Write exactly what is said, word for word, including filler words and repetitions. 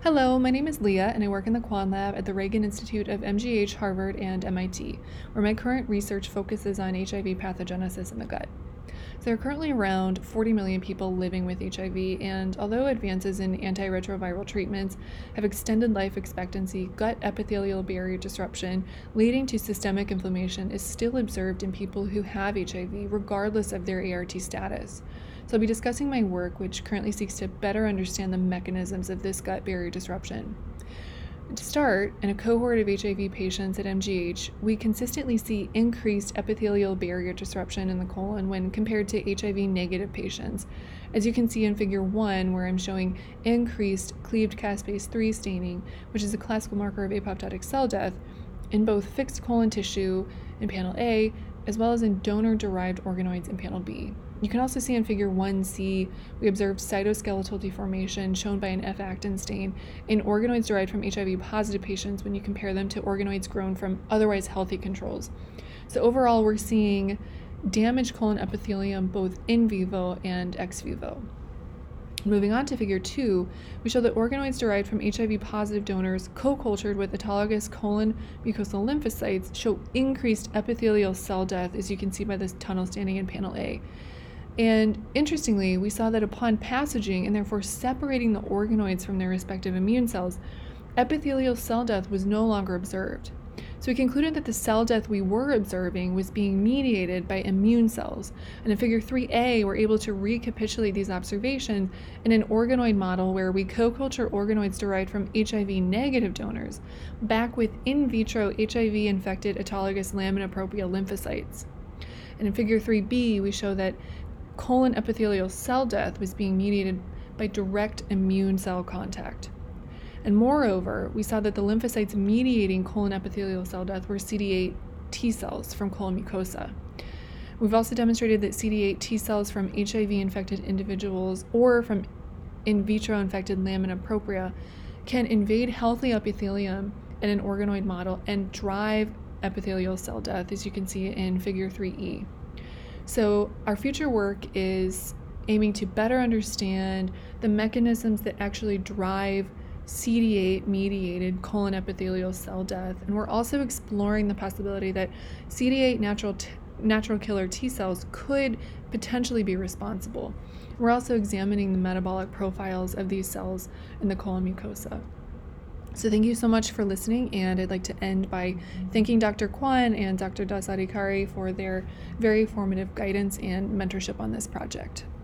Hello, my name is Leah, and I work in the Quan Lab at the Reagan Institute of M G H, Harvard, and M I T, where my current research focuses on H I V pathogenesis in the gut. So there are currently around forty million people living with H I V, and although advances in antiretroviral treatments have extended life expectancy, gut epithelial barrier disruption leading to systemic inflammation is still observed in people who have H I V, regardless of their A R T status. So I'll be discussing my work, which currently seeks to better understand the mechanisms of this gut barrier disruption. To start, in a cohort of H I V patients at M G H, we consistently see increased epithelial barrier disruption in the colon when compared to H I V negative patients. As you can see in figure one, where I'm showing increased cleaved caspase three staining, which is a classical marker of apoptotic cell death, in both fixed colon tissue in panel A, as well as in donor-derived organoids in panel B. You can also see in figure one C, we observed cytoskeletal deformation shown by an F-actin stain in organoids derived from H I V positive patients when you compare them to organoids grown from otherwise healthy controls. So overall, we're seeing damaged colon epithelium both in vivo and ex vivo. Moving on to figure two, we show that organoids derived from H I V positive donors co-cultured with autologous colon mucosal lymphocytes show increased epithelial cell death, as you can see by this tunnel staining in panel A. And interestingly, we saw that upon passaging and therefore separating the organoids from their respective immune cells, epithelial cell death was no longer observed. So we concluded that the cell death we were observing was being mediated by immune cells. And in figure three A, we're able to recapitulate these observations in an organoid model where we co-culture organoids derived from H I V negative donors back with in vitro H I V infected autologous lamina propria lymphocytes. And in figure three B, we show that colon epithelial cell death was being mediated by direct immune cell contact. And moreover, we saw that the lymphocytes mediating colon epithelial cell death were C D eight T cells from colon mucosa. We've also demonstrated that C D eight T cells from H I V infected individuals or from in vitro infected lamina propria can invade healthy epithelium in an organoid model and drive epithelial cell death, as you can see in figure three E. So our future work is aiming to better understand the mechanisms that actually drive C D eight mediated colon epithelial cell death. And we're also exploring the possibility that C D eight natural t- natural killer T cells could potentially be responsible. We're also examining the metabolic profiles of these cells in the colon mucosa. So thank you so much for listening, and I'd like to end by thanking Doctor Quan and Doctor Das Adhikari for their very formative guidance and mentorship on this project.